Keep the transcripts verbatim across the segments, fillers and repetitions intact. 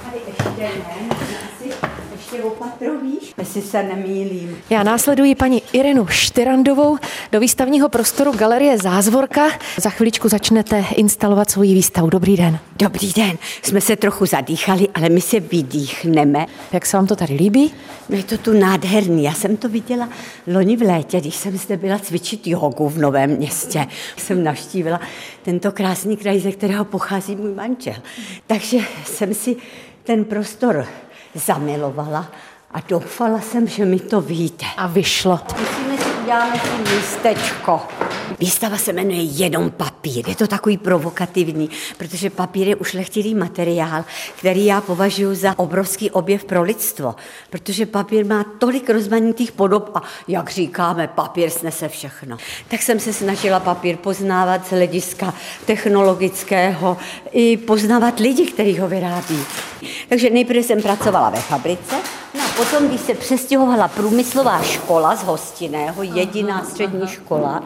tady ještě ne, asi ještě opatrovíš, jestli se nemýlím. Já následuji paní Irenu Štyrandovou do výstavního prostoru Galerie Zázvorka. Za chviličku začnete instalovat svoji výstavu. Dobrý den. Dobrý den, jsme se trochu zadýchali, ale my se vydýchneme. Jak se vám to tady líbí? No je to tu nádherný. Já jsem to viděla loni v létě, když jsem zde byla cvičit jogu v Novém Městě. Jsem navštívila tento krásný kraj, ze kterého pochází můj manžel. Takže jsem si ten prostor zamilovala a doufala jsem, že mi to vyjde. A vyšlo. Musíme si udělat si místečko. Výstava se jmenuje Jenom papír. Je to takový provokativní, protože papír je ušlechtilý materiál, který já považuji za obrovský objev pro lidstvo, protože papír má tolik rozmanitých podob a jak říkáme, papír snese všechno. Tak jsem se snažila papír poznávat z hlediska technologického i poznávat lidi, kteří ho vyrábí. Takže nejprve jsem pracovala ve fabrice, no a potom, když se přestěhovala průmyslová škola z Hostinného, jediná střední škola,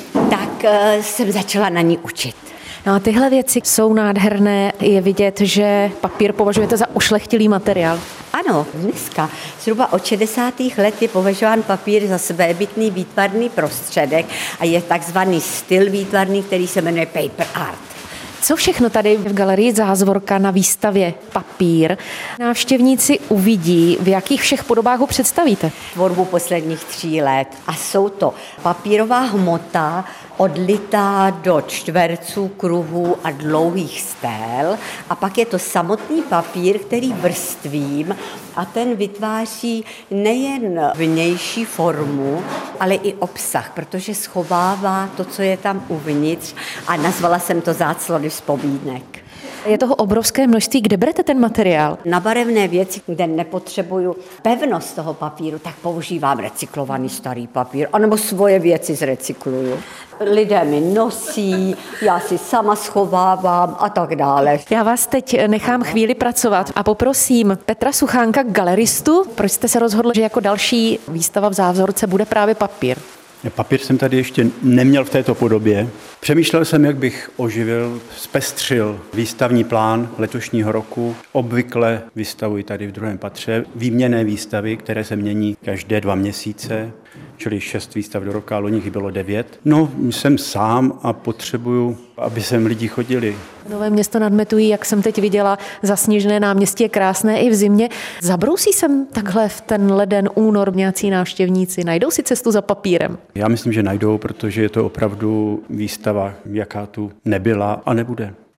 tak uh, jsem začala na ní učit. No a tyhle věci jsou nádherné. Je vidět, že papír považujete za ušlechtilý materiál. Ano, dneska zhruba od šedesátých let je považován papír za svébytný výtvarný prostředek a je takzvaný styl výtvarný, který se jmenuje paper art. Co všechno tady v Galerii Zázvorka na výstavě Papír návštěvníci uvidí, v jakých všech podobách ho představíte? Tvorbu posledních tří let a jsou to papírová hmota odlitá do čtverců, kruhů a dlouhých stél a pak je to samotný papír, který vrstvím a ten vytváří nejen vnější formu, ale i obsah, protože schovává to, co je tam uvnitř a nazvala jsem to záclony vzpomínek. Je toho obrovské množství. Kde berete ten materiál? Na barevné věci, kde nepotřebuju pevnost toho papíru, tak používám recyklovaný starý papír, anebo svoje věci zrecykluju. Lidé mi nosí, já si sama schovávám a tak dále. Já vás teď nechám chvíli pracovat a poprosím Petra Suchánka, galeristu. Proč jste se rozhodl, že jako další výstava v Zázvorce bude právě papír? Papír jsem tady ještě neměl v této podobě. Přemýšlel jsem, jak bych oživil, zpestřil výstavní plán letošního roku. Obvykle vystavuji tady v druhém patře výměnné výstavy, které se mění každé dva měsíce, čili šest výstav do roka, loni jich bylo devět. No, jsem sám a potřebuju, aby sem lidi chodili. Nové Město nad Metují, jak jsem teď viděla, zasněžené náměstí je krásné i v zimě. Zabrousí sem takhle v ten leden, únor nějací návštěvníci? Najdou si cestu za papírem? Já myslím, že najdou, protože je to opravdu výstava, jaká tu nebyla a nebude.